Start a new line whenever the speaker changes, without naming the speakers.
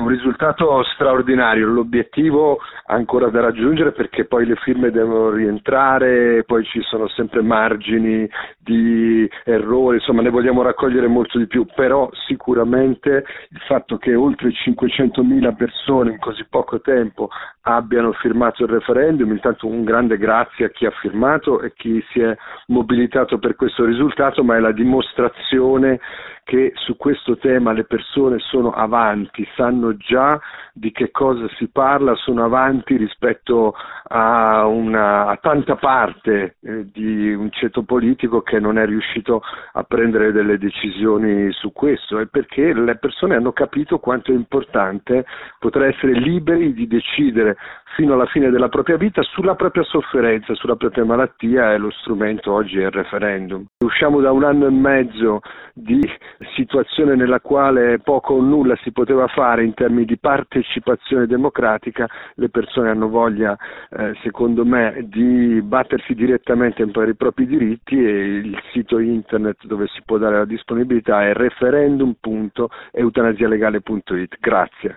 un risultato straordinario, l'obiettivo ancora da raggiungere perché poi le firme devono rientrare, poi ci sono sempre margini di errore, insomma ne vogliamo raccogliere molto di più, però sicuramente il fatto che oltre 500.000 persone in così poco tempo abbiano firmato il referendum, intanto un grande grazie a chi ha firmato e chi si è mobilitato per questo risultato, ma è la dimostrazione che su questo tema le persone sono avanti, sanno già di che cosa si parla, sono avanti rispetto a tanta parte di un ceto politico che non è riuscito a prendere delle decisioni su questo, e perché le persone hanno capito quanto è importante poter essere liberi di decidere fino alla fine della propria vita sulla propria sofferenza, sulla propria malattia, e lo strumento oggi è il referendum. Usciamo da un anno e mezzo di situazione nella quale poco o nulla si poteva fare in termini di partecipazione democratica, le persone hanno voglia, secondo me, di battersi direttamente per i propri diritti, e il sito internet dove si può dare la disponibilità è referendum.eutanasialegale.it. Grazie.